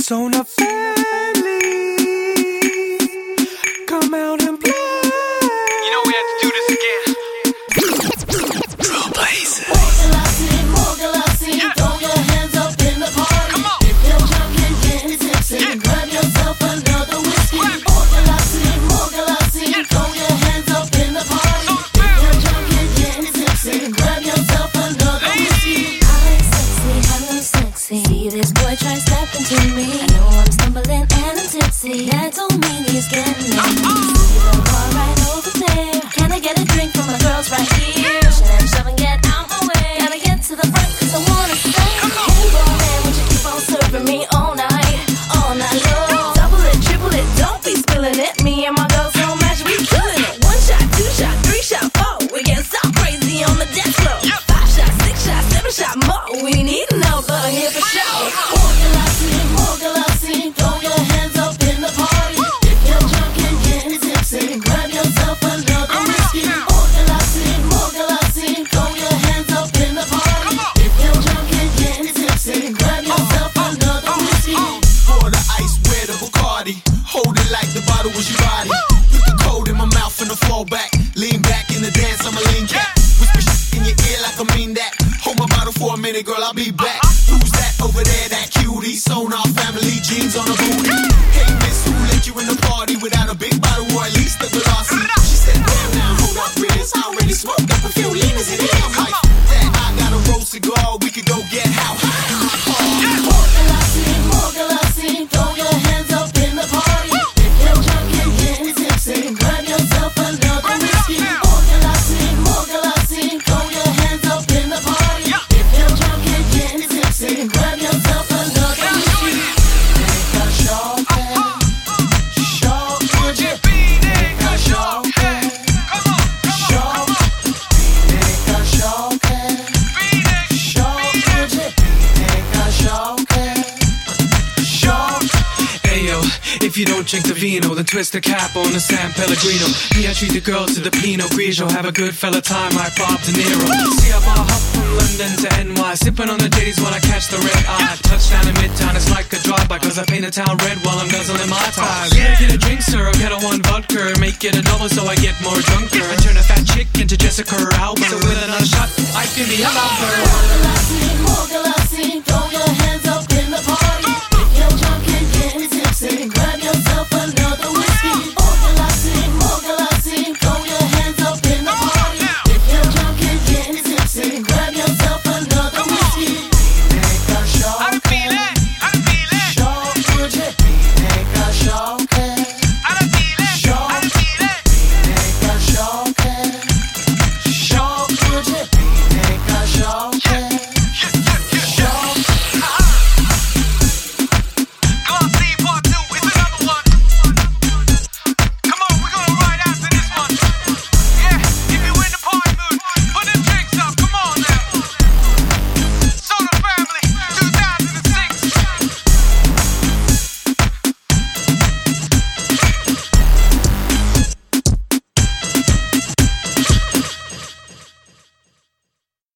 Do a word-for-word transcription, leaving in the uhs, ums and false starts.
Sonar family, come out and play. You know we have to do this again. Trailblazers. Morgalasi, Morgalasi, Yeah. throw your hands up in the party. Come on. If you're drunk and getting tipsy, Yeah. grab yourself another whiskey. Grab it. Morgalasi, Morgalasi, Yeah. throw your hands up in the party. Sonar If family. you're drunk and getting tipsy, grab yourself another whiskey. I'm sexy, hello sexy. See this boy try stepping to me. I know I'm stumbling and I'm tipsy. That don't mean he's getting me. See the bar right over there. Can I get a drink from my girls right here? Shove, shove and get out my way. Gotta get to the front 'cause I wanna say, hey boy, would you keep on serving me all night, all night long? Double it, triple it, don't be spilling it. Me and my girls don't match, we killing it. One shot, two shot, three shot, four. We get so crazy on the dance floor. Five shot, six shot, seven shot, more. We need another here for sure. Morgalasi, Morgalasi, throw your hands up in the party. If you're drunk and getting tipsy, grab yourself another whiskey. Morgalasi, Morgalasi, throw your hands up in the party. If you're drunk and getting tipsy, grab yourself another whiskey. Pour the ice, wear the Bacardi. Hold it like the bottle was your body. Put the cold in my mouth and I fall back. Lean back in the dance, I'm a lean cat. Whisper shit in your ear like I mean that. Hold my bottle for a minute, girl, I'll be back. Who's that over there, that cutie? Sonar family, jeans on a booty. Hey miss, who let you in the party without a big bottle or at least a glossy? She said, damn now, hold up, Riz. I already smoked up a few leaners in here. I'm like, that I got a roll cigar, we could go get how high in my car. Morgalasi, Morgalasi, throw your hands up in the party. If you're drunk and getting tipsy, grab yourself another whiskey. Morgalasi, Morgalasi, throw your hands up in the party. If you're drunk and getting tipsy, grab yourself another whiskey. Take a shot, shot, would you? Take a shot, shot, take a shot, shot, would you? Take a shot, shot. Ayo, if you don't drink the vino, then twist the cap on the San Pellegrino. Me, I treat the girls to the Pinot Grigio. Have a good fella time like Bob De Niro. See a bar hop from London to N Y, sipping on the ditties when I catch the red eye. Touchdown in Midtown, it's like a drive-by, 'cause I paint the town red while I'm guzzling my ties. Yeah, get a drink, sir, I'll get a one vodka. Make it a double so I get more drunker. I turn a fat chick into Jessica Alba. So with another shot, I can be a lover.